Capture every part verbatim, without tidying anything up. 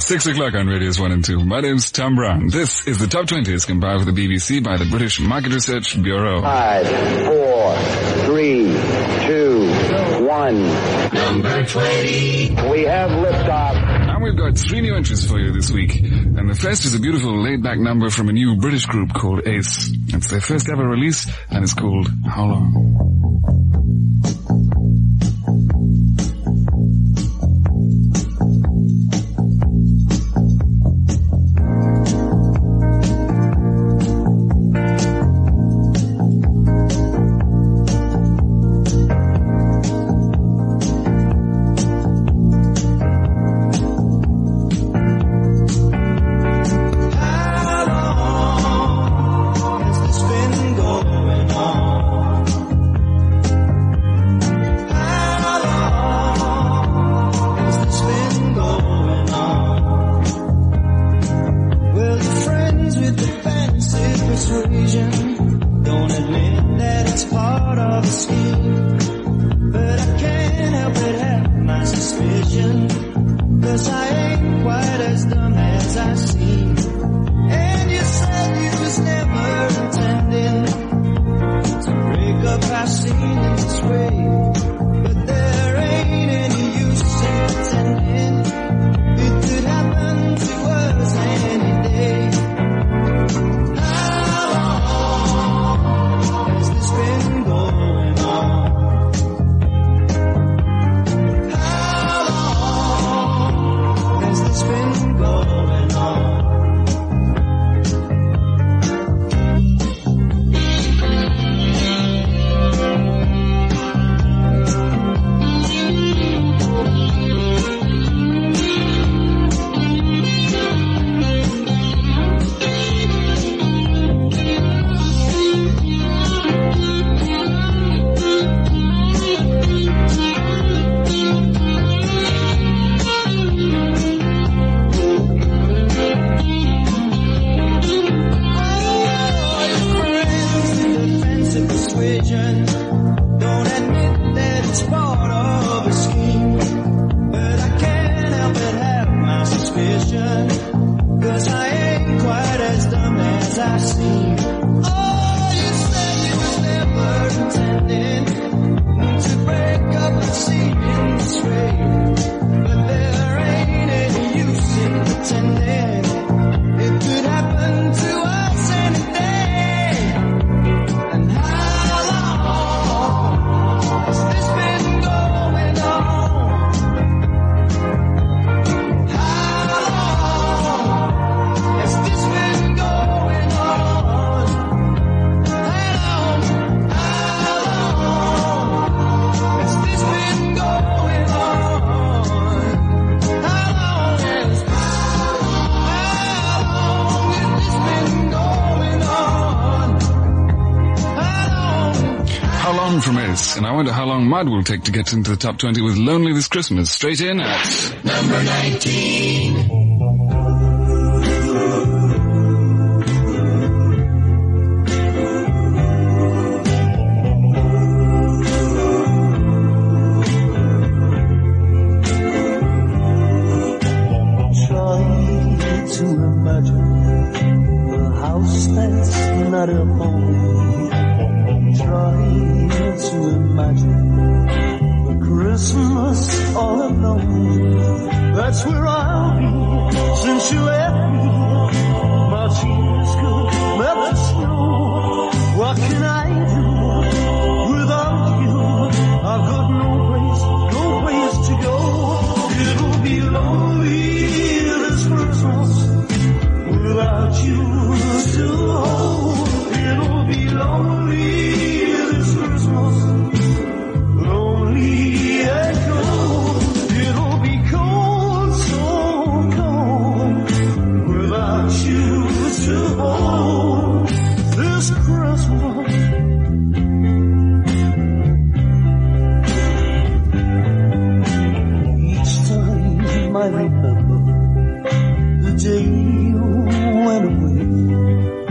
Six o'clock on Radios one and two. My name's Tom Brown. This is the Top twenty as compiled with the B B C by the British Market Research Bureau. Five, four, three, two, one. Number twenty. We have liftoff. And we've got three new entries for you this week. And the first is a beautiful laid-back number from a new British group called Ace. It's their first ever release, and it's called How Long? And I wonder how long Mud will take to get into the top twenty with Lonely This Christmas. Straight in at number nineteen. Try to imagine a house that's not a home. Try to imagine a Christmas all alone. That's where I'll be since you left me. My tears could melt the snow. What can I do without you? I've got no place, no place to go. It'll be lonely this Christmas without you to hold. It'll be lonely. I remember the day you went away,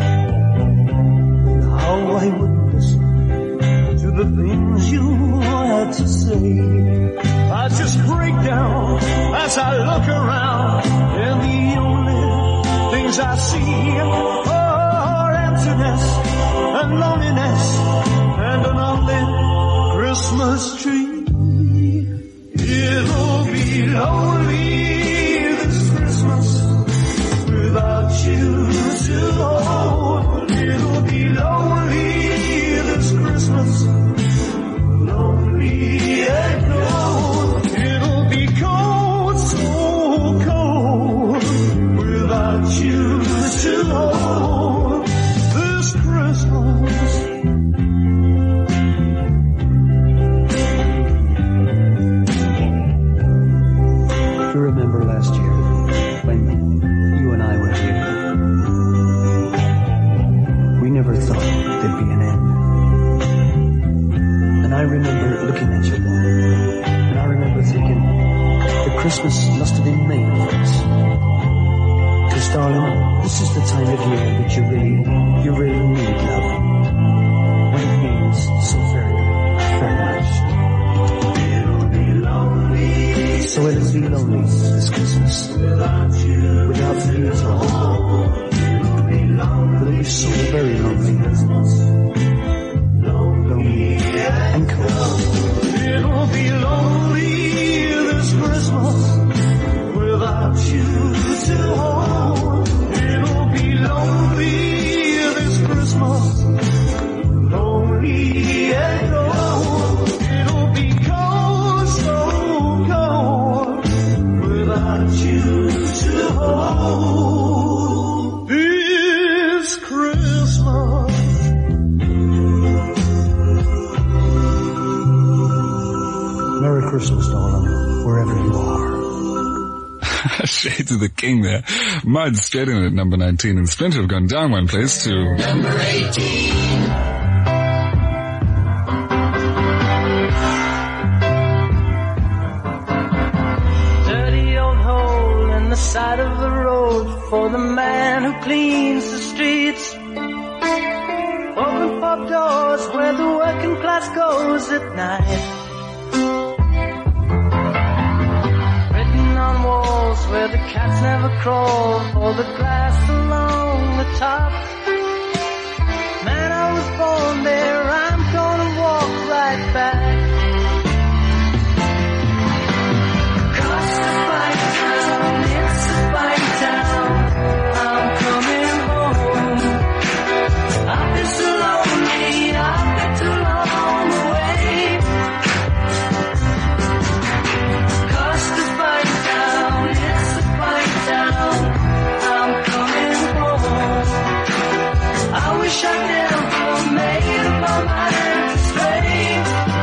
and how I would listen to the things you had to say. I just break down as I look around, and the only things I see are emptiness and loneliness and an unlit Christmas tree. It'll be lonely this Christmas without you to hold. It'll be lonely this Christmas, lonely and cold. It'll be cold, so cold without you to hold this Christmas. You remember last year when you and I were here? We never thought there'd be an end. And I remember looking at you then, and I remember thinking that Christmas must have been made for us. Because darling, this is the time of year that you really, you really need love. When it means so very, very much. It'll be lonely. So it'll be lonely this Christmas without you, without you to hold. It'll be lonely. It'll be so very lonely. Lonely and cold. It'll be lonely this Christmas without you to hold. It'll be lonely this Christmas, lonely and cold. It'll be cold, so cold without you to hold this Christmas. Merry Christmas, darling, wherever you are. Shades of the King there. Mud straight in at number nineteen, and Splinter have gone down one place to number eighteen. Dirty old hole in the side of the road for the man who cleans the streets. Open pub doors where the working class goes at night. Walls where the cats never crawl, or the glass along the top. Man, I was born there, I'm gonna walk right back. Cause the fine town, it's a fine town, I'm coming home. I've been so lonely, I've been too long away. Cause the fine town, it's a fine town, I'm coming home. I wish I never made up my mind to stay.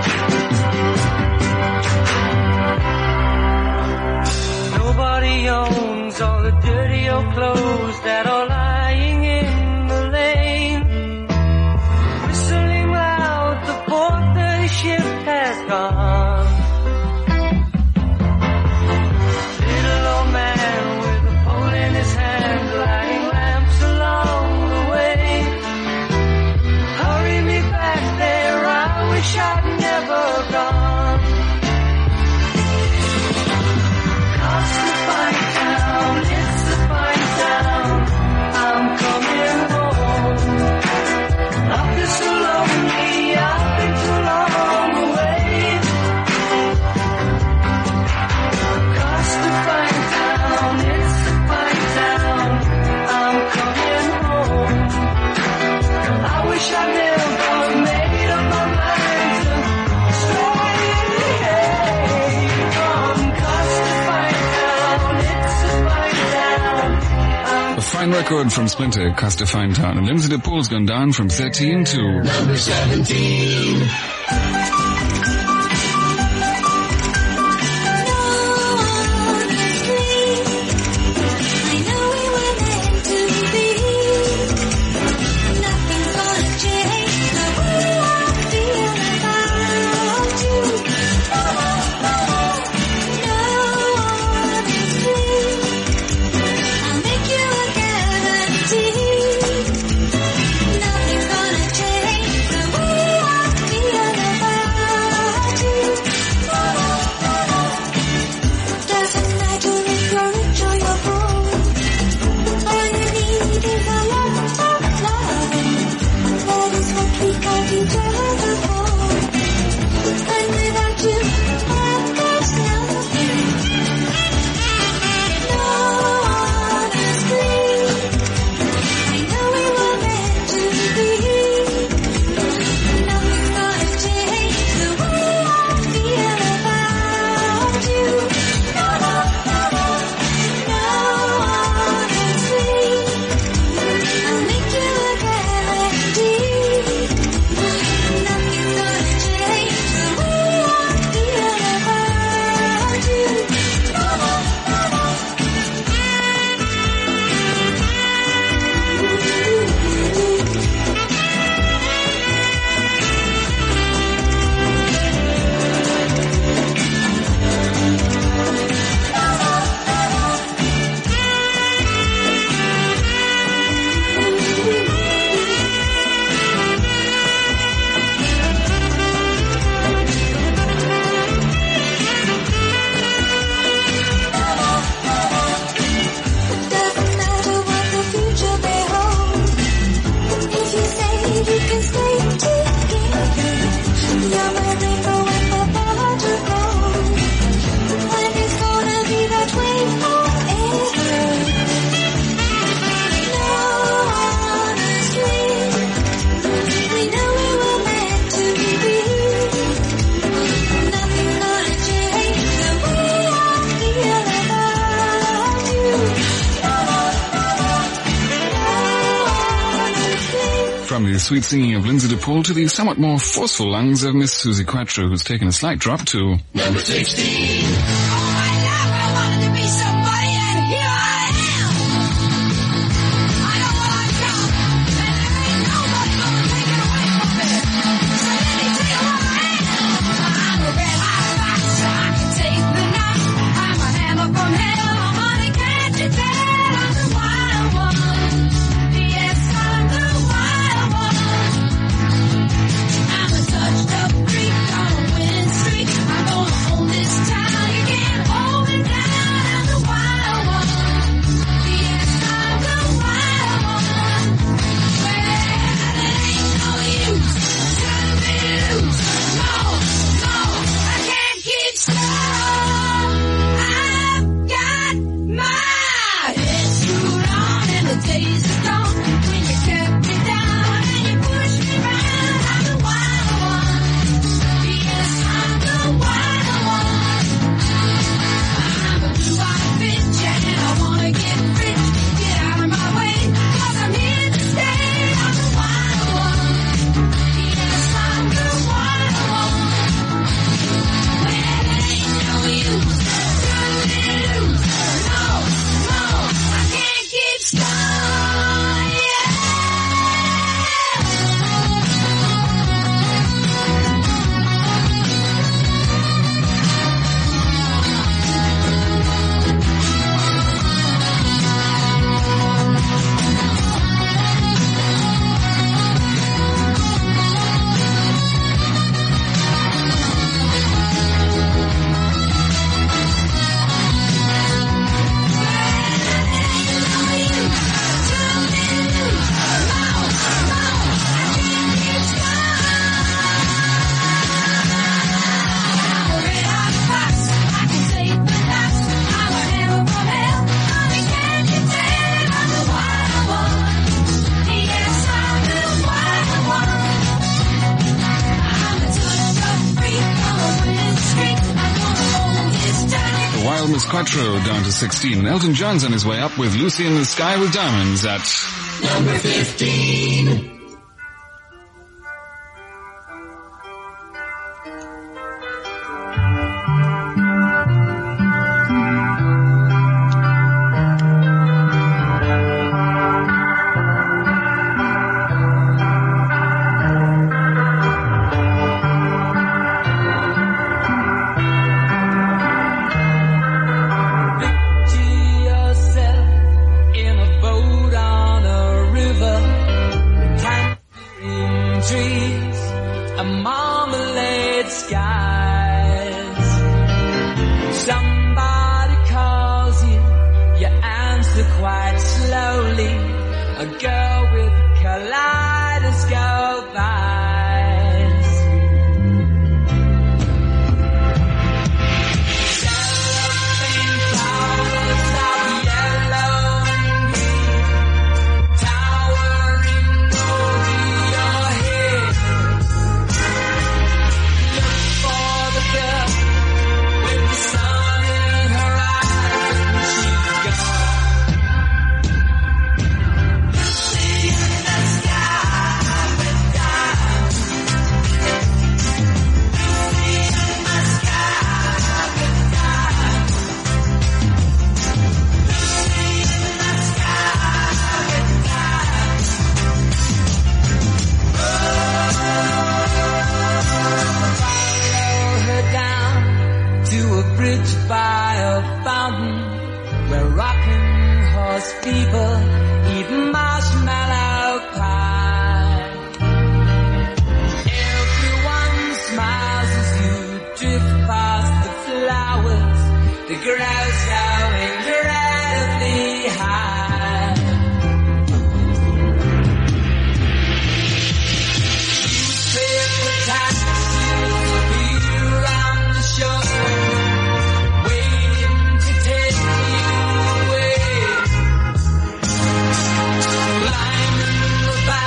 Nobody owns all the dirty old clothes that are lying in the lane. Whistling loud, the four thirty shift has gone. Little old man with a pole in his hand, lighting lamps along the way. Hurry me back there, I wish I'd never gone. Cause the fine town, it's a fine town, I'm coming home. I've been so lonely, I've been too long away. Cause the fine town, it's a fine town, I'm coming home. I wish I never made up my mind to stay. Come, cause the fine town, it's a fine town. a fine record from Splinter, Cost a Fine Town. And Lindsay DePaul's gone down from thirteen to number seventeen. Nothing's gonna change the way I feel. sweet singing of Lindsay DePaul to the somewhat more forceful lungs of Miss Suzi Quatro, who's taken a slight drop to Number sixteen. Miss Quatro down to sixteen. And Elton John's on his way up with Lucy in the Sky with Diamonds at number fifteen. Blind in the back.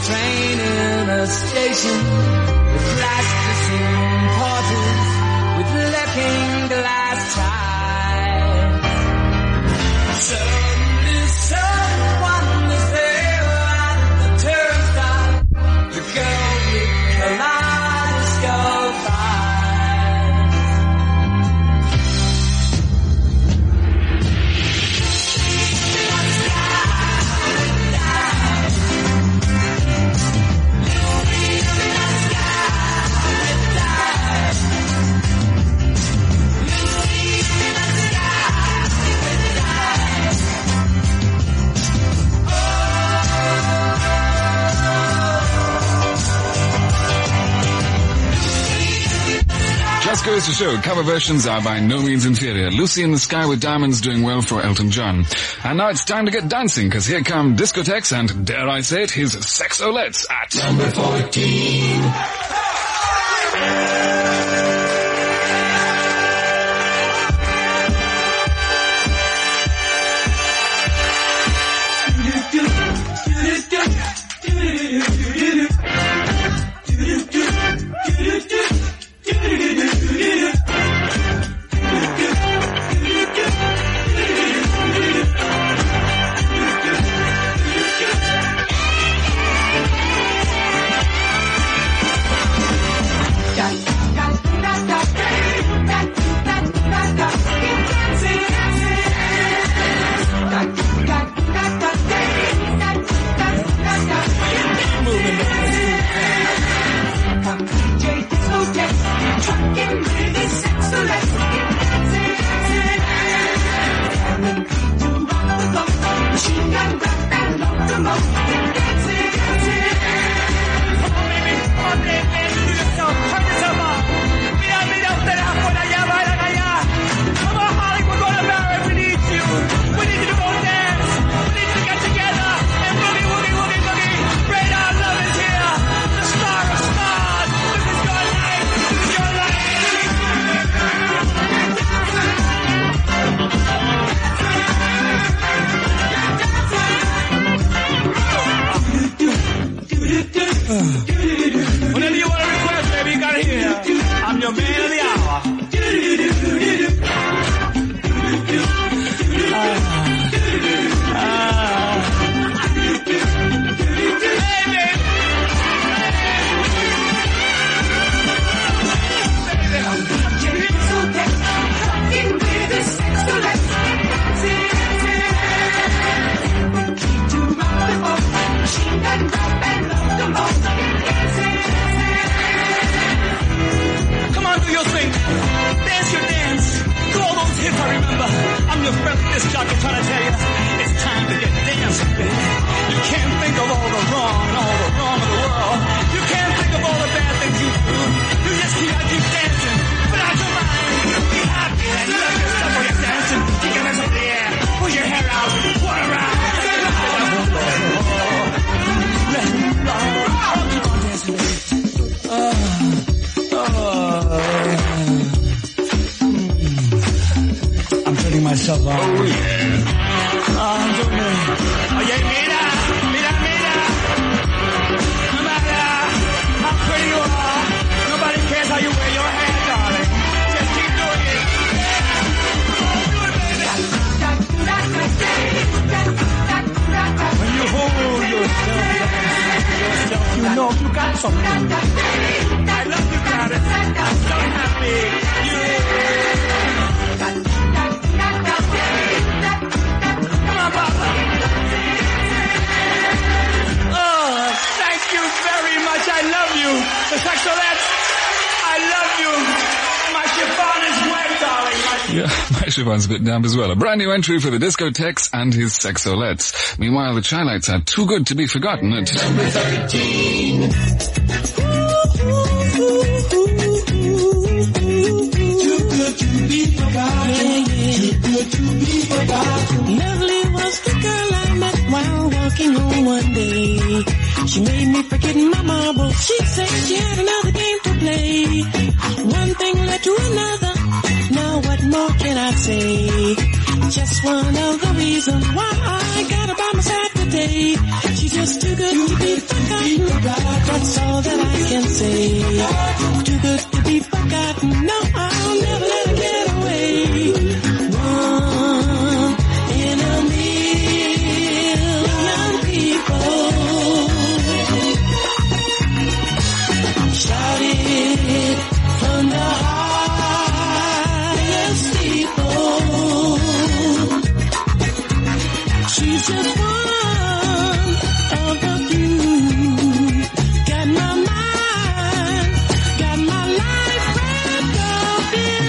train in a station with plasticine porters with looking glass ties. Suddenly someone is there at the turnstile. The girl with kaleidoscope eyes. Just goes to show, cover versions are by no means inferior. Lucy in the Sky with Diamonds doing well for Elton John. And now it's time to get dancing, because here come Discotheques and, dare I say it, his Sexolettes at Number fourteen. Whatever you want to request, baby, you got it here. I'm your man of the hour. Ah. Ah. Hey, baby. Come on, do your thing. Dance your dance. Do all those hits I remember. I'm your friend from this jockey trying to tell you it's time to get dancing, baby. You can't think of all the wrong and all the wrong of the world. You can't think of all the bad things you do. You just keep, keep dancing. Put out your mind. Be happy and love yourself while you're dancing. Keep your hands up in the air. Pull your hair out. Run around. Keep on dancing, baby. Oh, oh, I'm turning myself on. Oh, yeah. Oh, I'm doing it. Oye, mira, mira, mira. No matter how pretty you are, nobody cares how you wear your hair, darling. Just keep doing it. Do it, baby. When you hold yourself, yourself, you know you got something. I love you, got it. I'm so happy. You. Come on, Papa. Oh, thank you very much. I love you. The Sexolettes, I love you. My chiffon is wet, darling. My Yeah, my chiffon's a bit damp as well. A brand new entry for the Discotheques and his Sexolettes. Meanwhile, the Chi-Lites are too good to be forgotten at Number thirteen. Too good to be forgotten. Too good to be forgotten. Lovely was the girl I met while walking home one day. She made me forget my marbles. She said she had another game to play. One thing led to another. Now what more can I say? Just one of the reasons why I got her by my side today. away. She's just too good to be forgotten. That's all that I can say. Too good to be forgotten. No, I'll never let her get away. One in a million people. Shout it from the highest steeple. She's just one of the few. Got my mind, got my life wrapped up in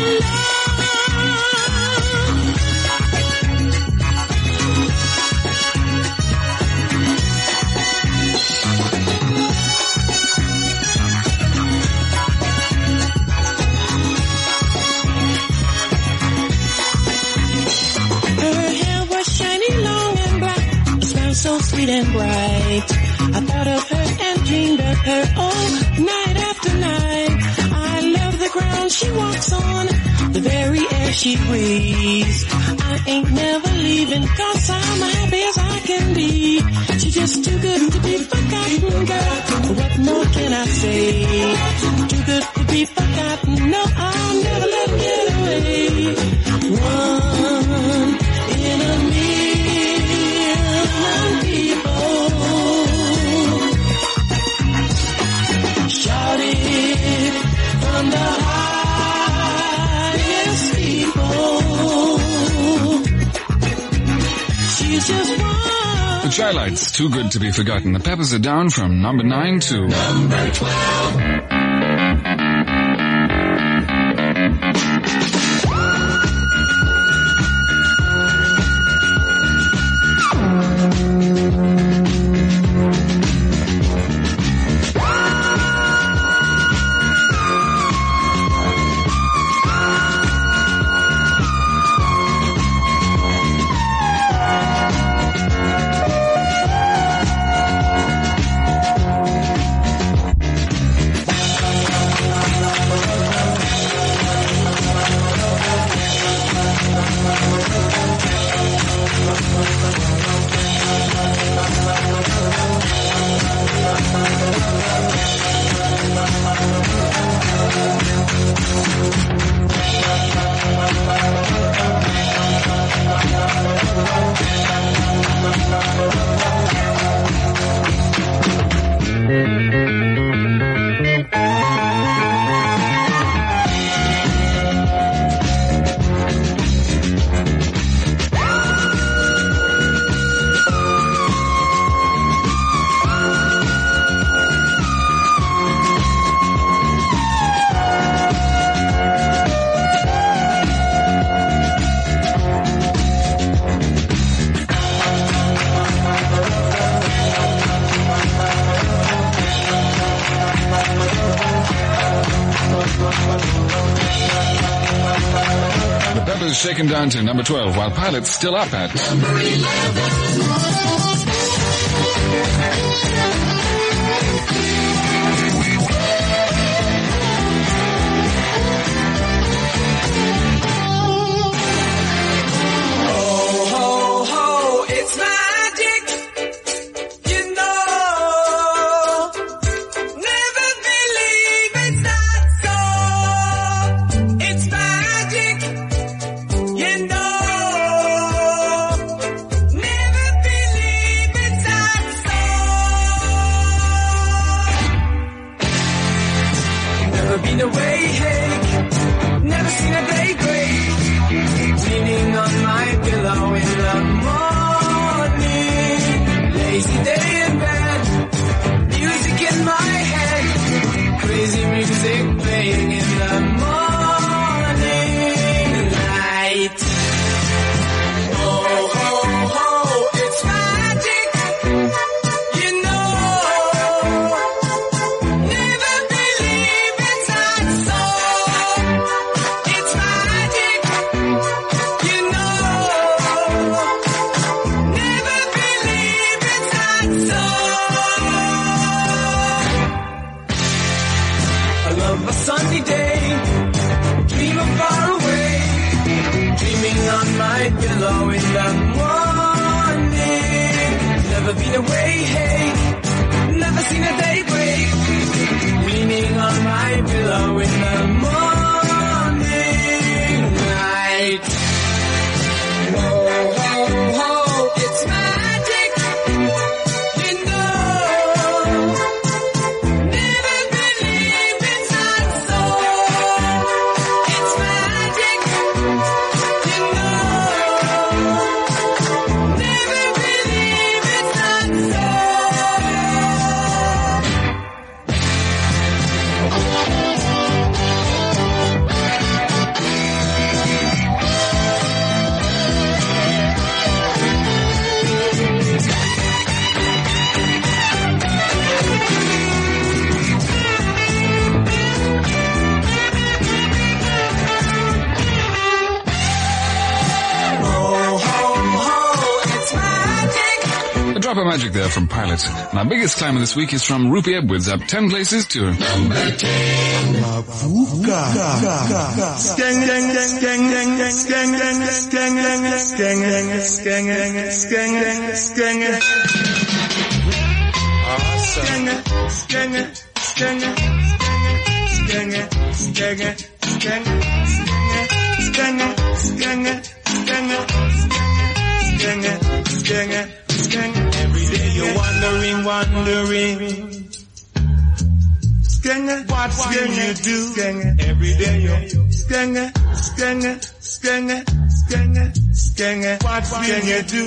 so sweet and bright. I thought of her and dreamed of her all night after night. I love the ground she walks on, the very air she breathes. I ain't never leaving, cause I'm happy as I can be. She's just too good to be forgotten, girl. What more can I say? Too good to be forgotten. No, I'll never let her get away. One in a million people. Shout it from the highest steeple. She's just one. The Chi-Lites, Too Good to be Forgotten. The Peppers are down from number nine to number twelve. Shaken down to number twelve, while Pilot's still up at number eleven. Drop of Magic there from Pilot. And our biggest climber this week is from Rupi Edwards, up ten places to number ten. Every day you're wondering, wondering, what will you do? Every day you're what will you do?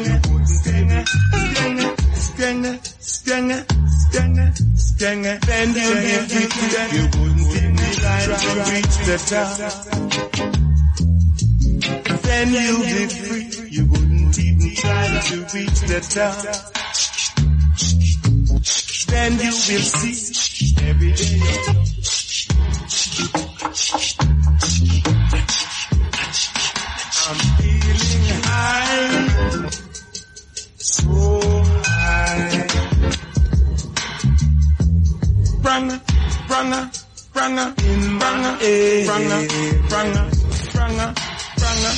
Then you give it, you wouldn't even try to reach the top. Then you'll be free, you wouldn't even try to reach the top. Then you will see every day. I'm feeling high, so high. Branga, branga, branga, branga, branga, branga, branga, branga.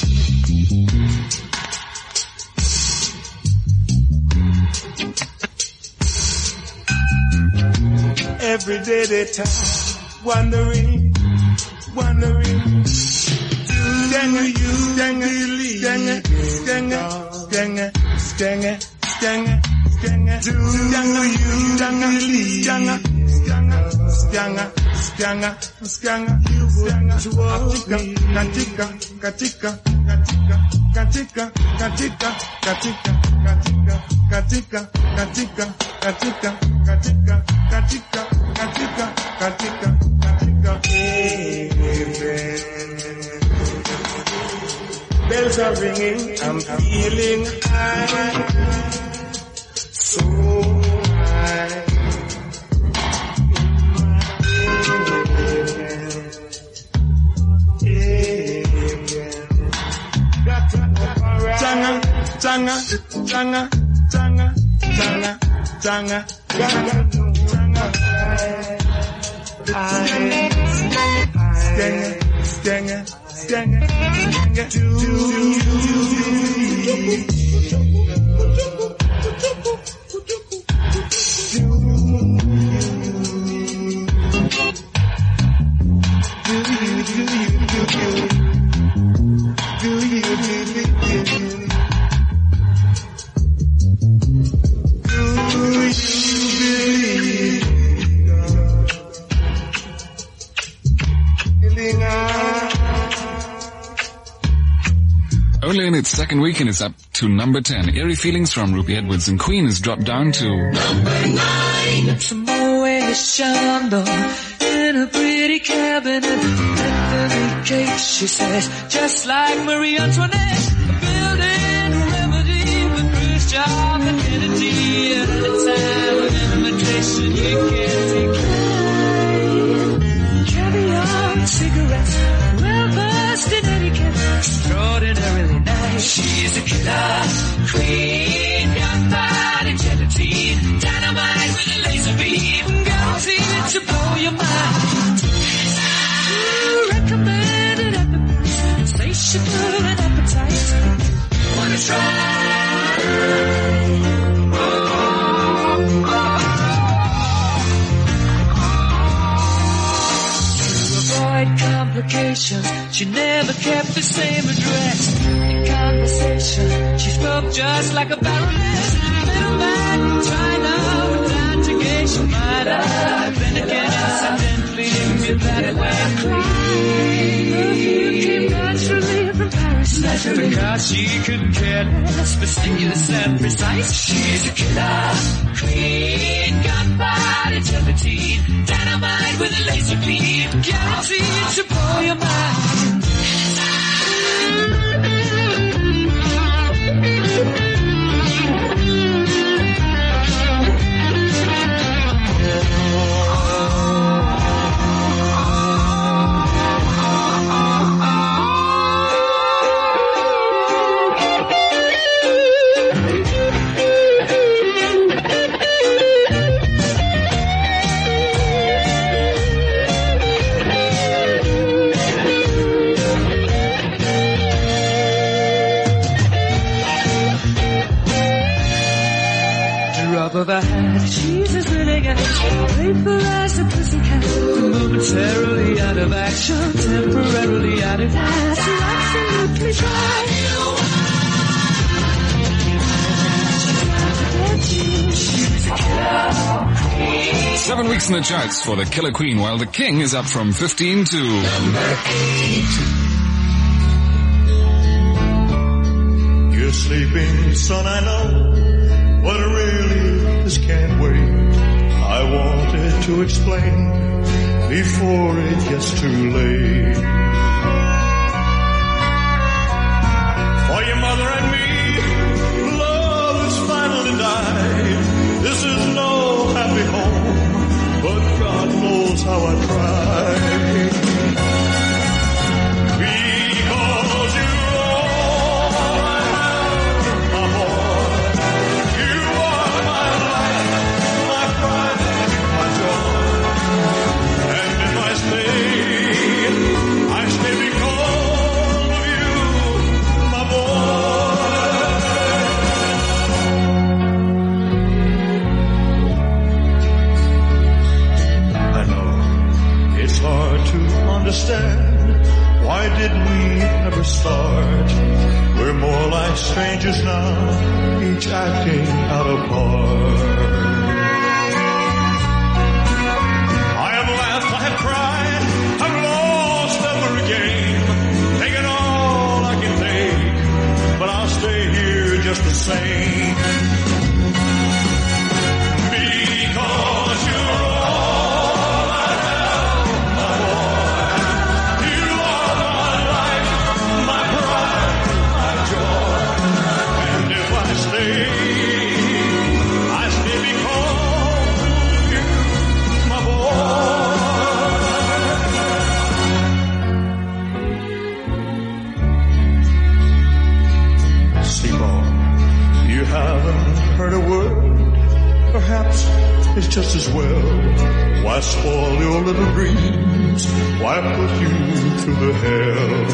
Every day they talk, wondering, wondering. Then you, then you believe, then you, then you, then you, then you, then you, then you, do you, then you believe, then you, Skanga, skanga, skanga, you want to katika, katika, katika, katika, katika, katika, katika, katika, katika, katika, katika, katika, katika, katika, katika, amen. Bells are ringing, I'm feeling high, so high. Tanga, tanga, tanga, tanga, tanga, tanga, tanga, tanga, tanga, tanga, do Only in its second week and it's up to number ten. Eerie Feelings from Rupi Edwards, and Queen has dropped down to number nine. Chambo in a pretty cabinet, Anthony cake, she says, just like Marie Antoinette, building a remedy with Khrushchev and Kennedy. At a time of invitation you can't decline. Caviar, cigarettes, well versed in etiquette, extraordinarily nice. She's a killer queen, gunpowder, gelatine, dynamite with a laser beam, guaranteed to blow your mind. Recommended at the price, insatiable and appetite. Wanna try? Complications, she never kept the same address. In conversation, she spoke just like a baroness. Middleman, China, without to gauge, she might have been again accidentally me that way. Perfume came naturally from Paris, because she could care less, fastidious and precise. She's a killer queen, gunpowder, gelatine, dynamite with a laser beam, guaranteed to blow your mind. drop of a hat. She's as renegade, faithful as a pussycat, momentarily out of action, temporarily out of gas. You're absolutely shy. Seven weeks in the charts for the Killer Queen, while the King is up from fifteen to number eight. You're sleeping, son, I know, but really this can't wait. I wanted to explain before it gets too late. For your mother and me, love has finally died. This is no happy home, but God knows how I tried. Because you're all I have, my boy. You are my life, my pride, my joy. And if I stay, I stay because of you, my It's hard to understand, why did we ever start? We're more like strangers now, each acting out of part. I have laughed, I have cried, I've lost every game, taken all I can take, but I'll stay here just the same. Because you're all I have, my boy. You are my life, my pride, my joy. And if I stay, I stay because of you, my boy. Seymour, you haven't heard a word. Perhaps it's just as well. Why spoil your little dreams? Why put you through the hell?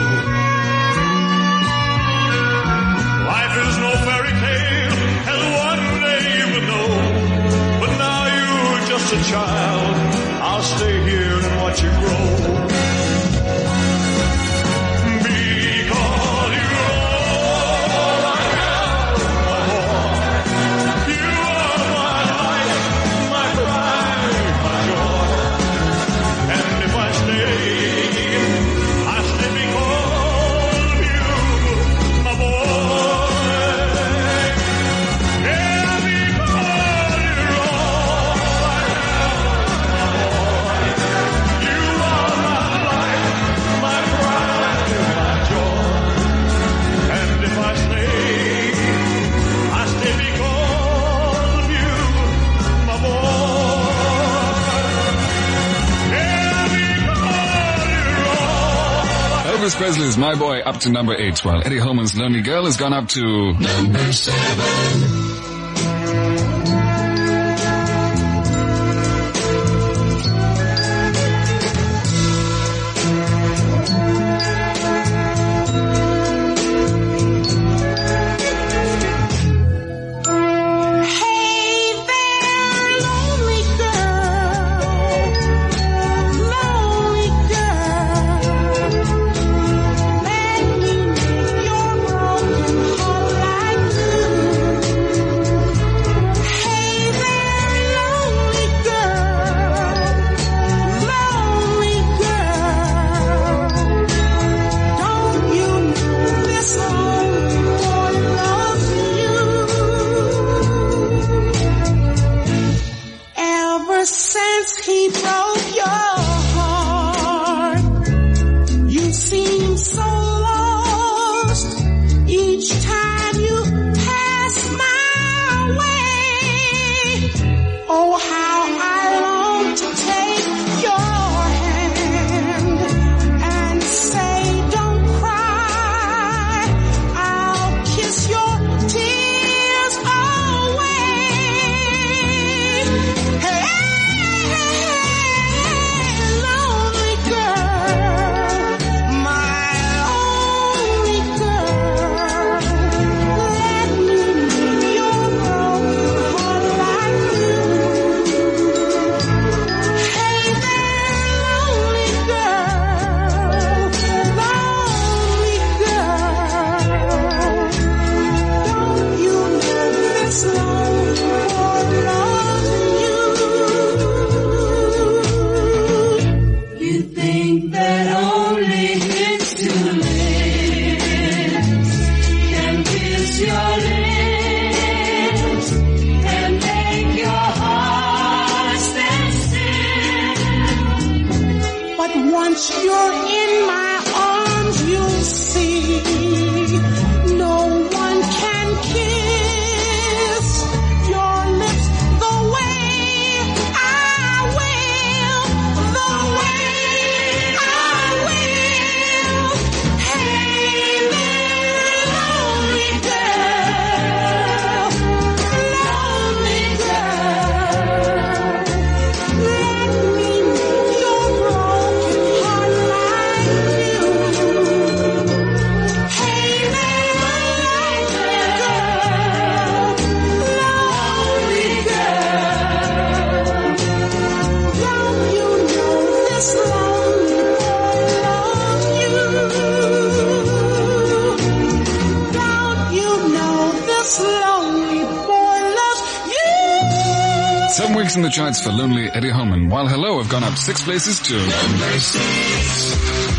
Life is no fairy tale, and one day you will know. But now you're just a child. I'll stay here and watch you grow. Because you're all I have, my boy. You are my life, my pride, my joy. And if I stay, I stay because of you, my boy. Yeah, because you're all I have, my boy. You are my life, my pride, my joy. And if I stay, I stay because of you, my boy. Yeah, because you're all Elvis Presley's My Boy up to number eight, while Eddie Holman's Lonely Girl has gone up to number seven. Hey there, lonely girl, lonely girl. Let me make your broken heart right through. Seven weeks in the charts for Lonely Eddie Holman, while Hello have gone up six places to number six.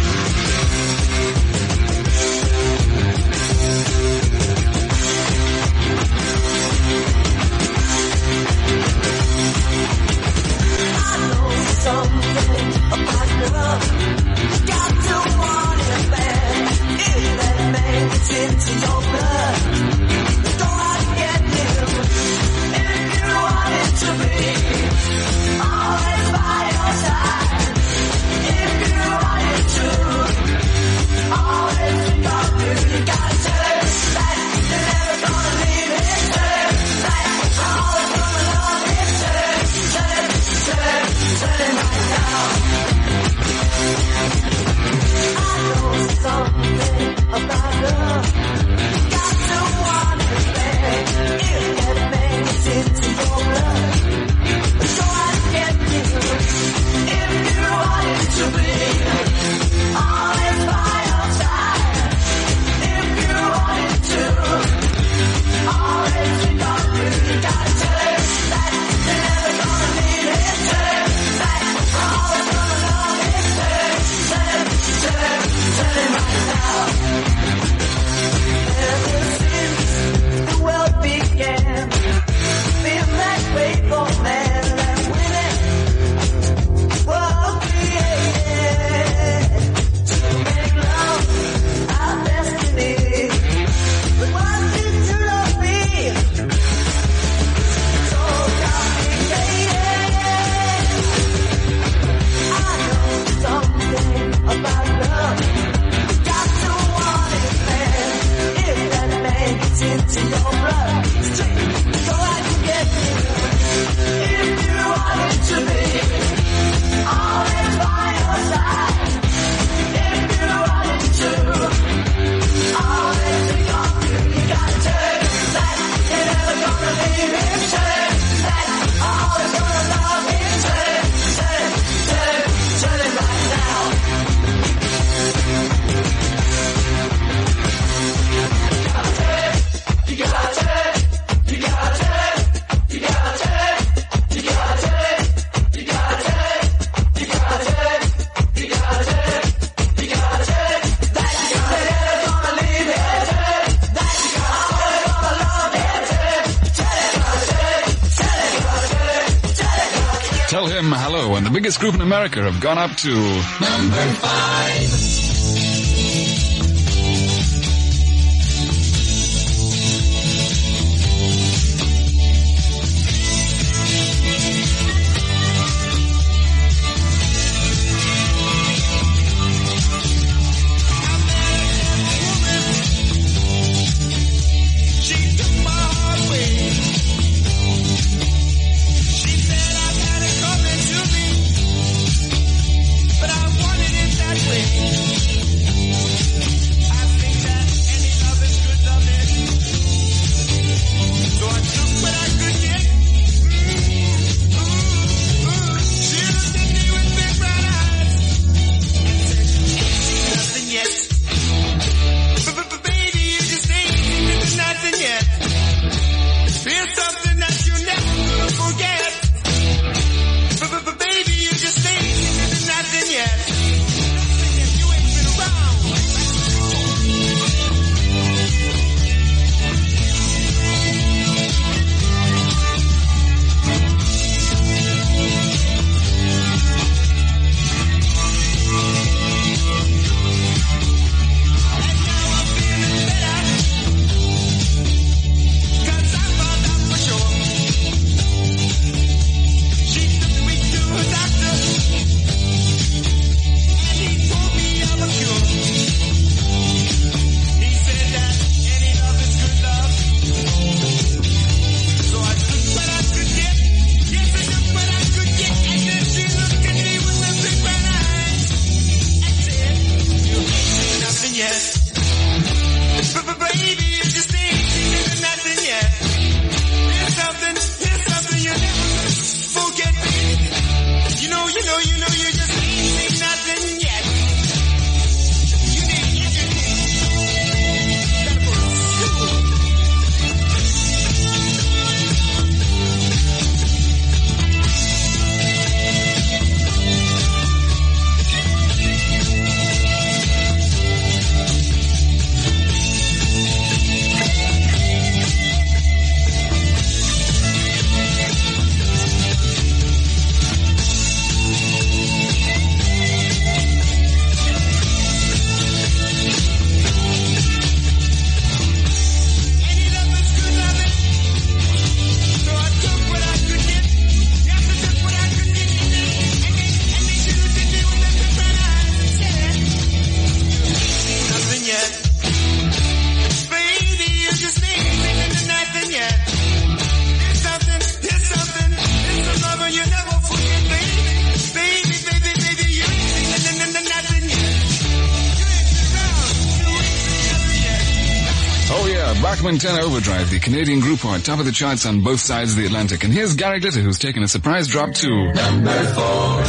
Tell Him Hello and the biggest group in America have gone up to number five. Bachman Turner Overdrive, the Canadian group, are top of the charts on both sides of the Atlantic. And here's Gary Glitter, who's taken a surprise drop to number four.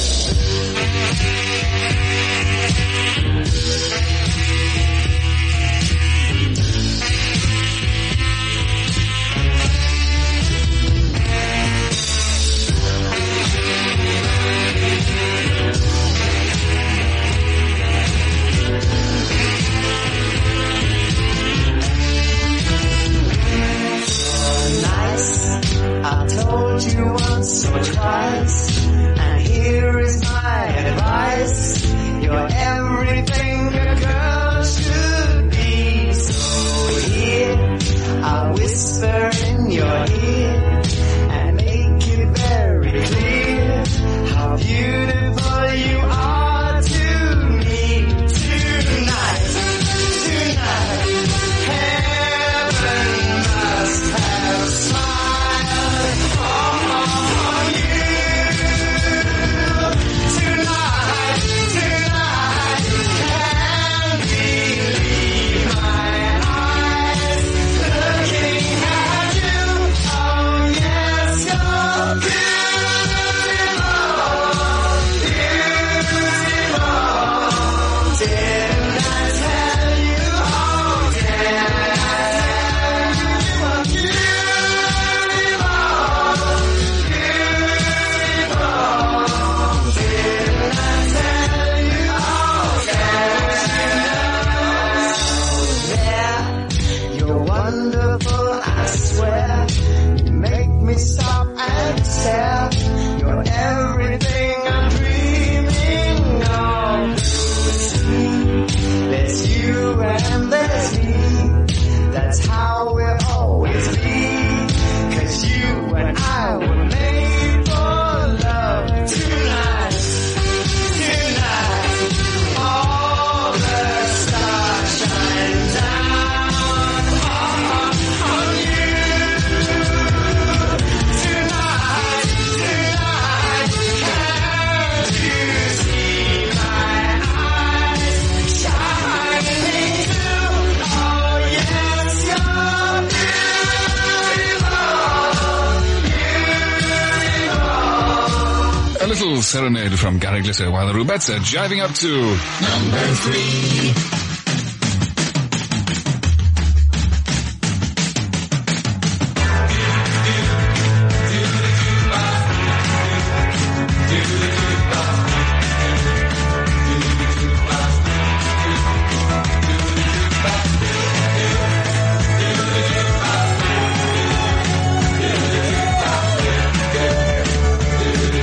I told you once or twice, and here is my advice. You're everything a girl should be. So here, I'll whisper in your ear and make it very clear how beautiful you are to me tonight. Tonight, heaven must have smiled on you. Tonight, tonight, can't believe my eyes looking at you. Oh yes, you're beautiful, beautiful. Didn't I tell you? Oh, didn't I tell you you were beautiful, beautiful? Didn't I tell you? Oh, there, you're wonderful, I swear. You make me stop and stare. You're everything I'm dreaming of. There's you and there's me. That's how we'll always be. 'Cause you and I were made for love. Tonight, tonight, all the stars shine down on you. Tonight, tonight, can't you see my eyes shining through? Oh yes, you're beautiful, beautiful. a little serenade from Gary Glitter while the Rubettes are jiving up to Number three.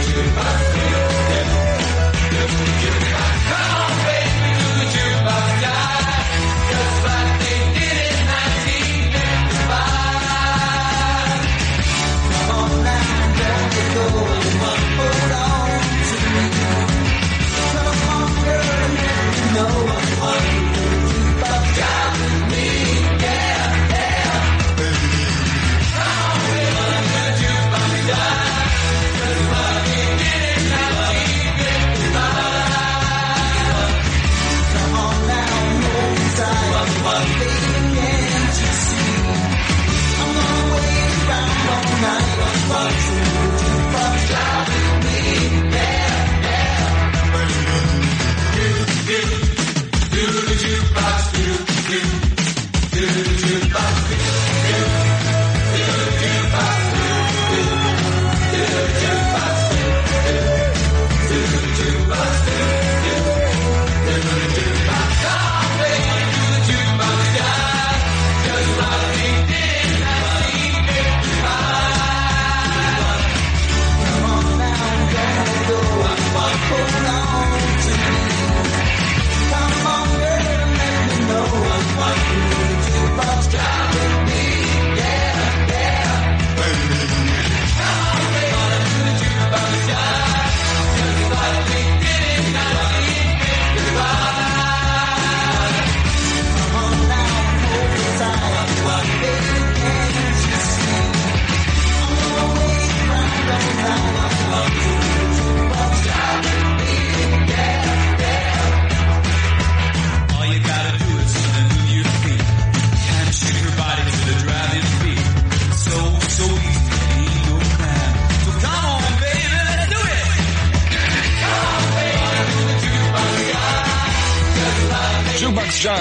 Come on, baby, do the jukebox.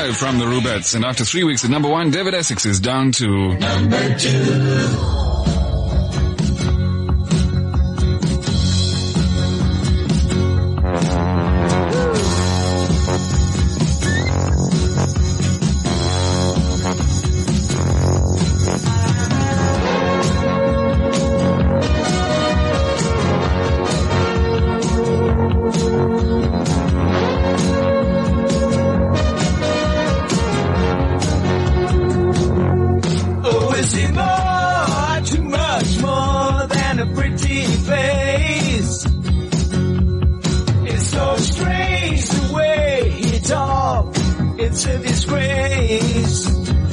five from the Rubettes, and after three weeks at number one, David Essex is down to number two. It's a disgrace.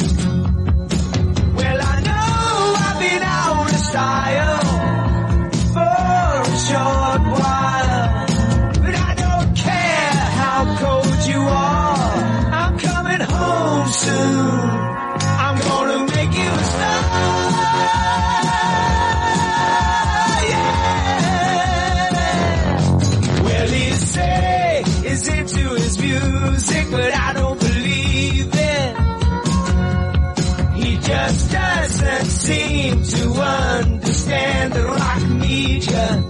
Well, I know I've been out of style for a short while, but I don't care how cold you are. I'm coming home soon. I'm gonna make you a star. Yeah. Well, he say he's into his music, but I don't believe it. He just doesn't seem to understand the rock media.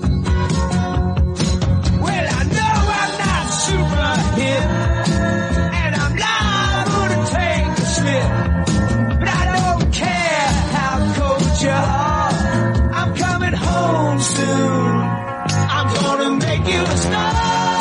Well, I know I'm not super hip, and I'm liable to take a slip, but I don't care how cold you are. I'm coming home soon. I'm gonna make you a star.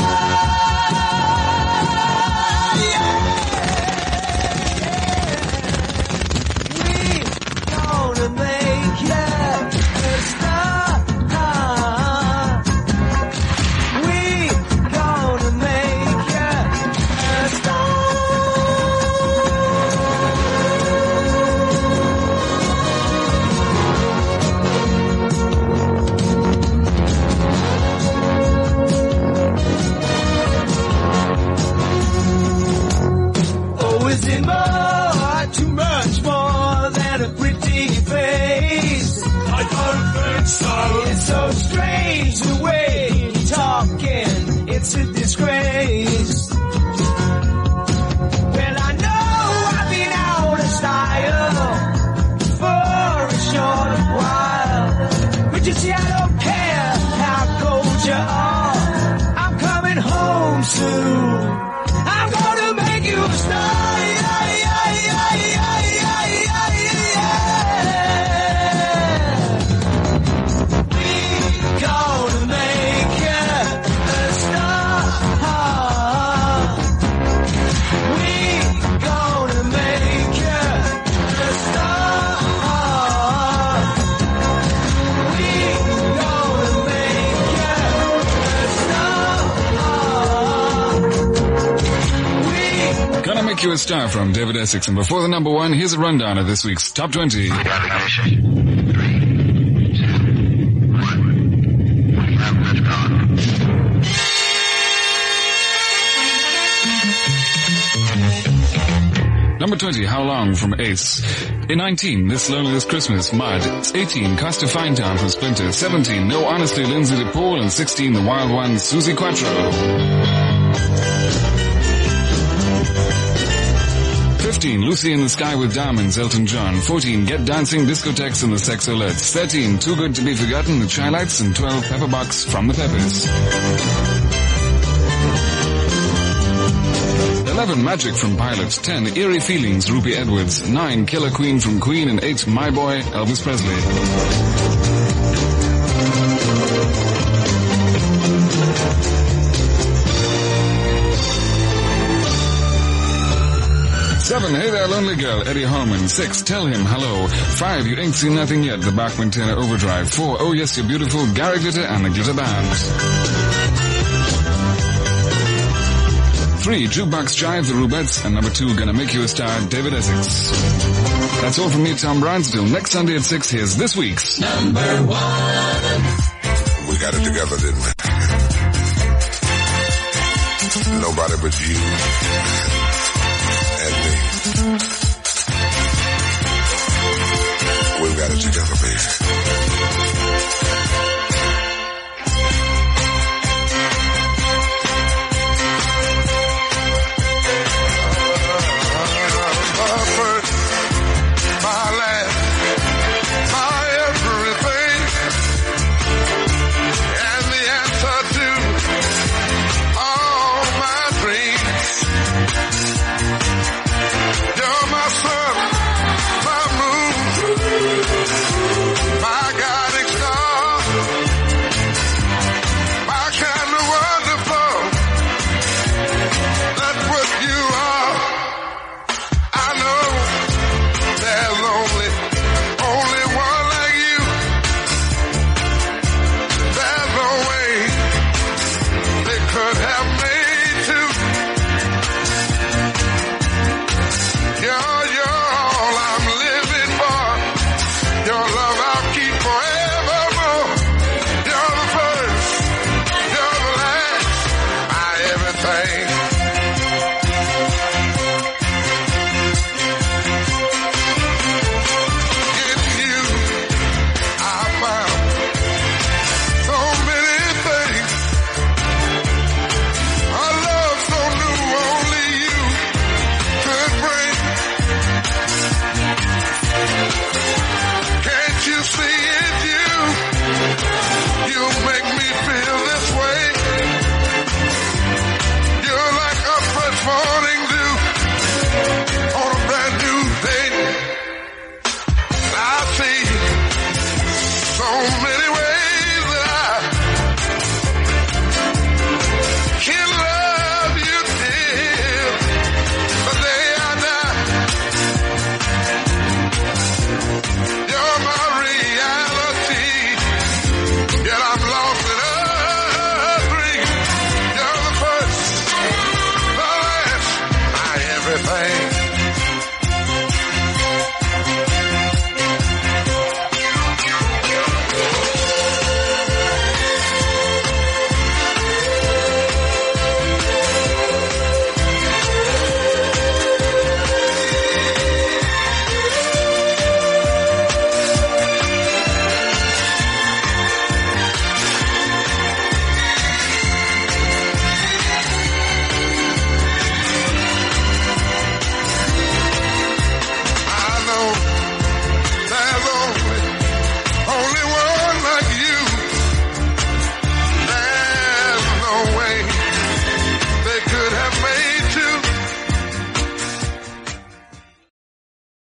It's so strange the way you're talking, it's a disgrace. Well, I know I've been out of style for a short while, but you see I don't care how cold you are. I'm coming home soon. I'm gonna make you a star. Yeah, yeah, yeah, yeah, yeah, yeah, yeah. Gonna make you a star. We gonna make you a star. We gonna make you a star. We Gonna Make You a Star from David Essex. And before the number one, here's a rundown of this week's Top twenty. Number twenty, How Long from Ace. In nineteen, This Lonely This Christmas, Mud. eighteen, Costa Finetown from Splinter. seventeen, No Honestly, Lindsay DePaul. And sixteen, The Wild Ones, Susie Quattro. fifteen, Lucy in the Sky with Diamonds, Elton John. fourteen, Get Dancing, Discotheques and the Sexolettes. thirteen, Too Good to Be Forgotten, The Chi-Lites. And twelve, Pepperbox from the Peppers. eleven, Magic from Pilot. ten, Eerie Feelings, Ruby Edwards. nine, Killer Queen from Queen. And eight, My Boy, Elvis Presley. seven, Hey There Lonely Girl, Eddie Holman. six, Tell Him Hello. five, You Ain't Seen Nothing Yet, The Bachman Turner Overdrive. four, Oh Yes You're Beautiful, Gary Glitter and the Glitter Band. three, Jukebox Jive, The Rubettes. And number two, Gonna Make You a Star, David Essex. That's all from me, Tom Brown. Till next Sunday at six, here's this week's Number One. We got it together, didn't we? Nobody but you and me. We've got it together, baby. forever.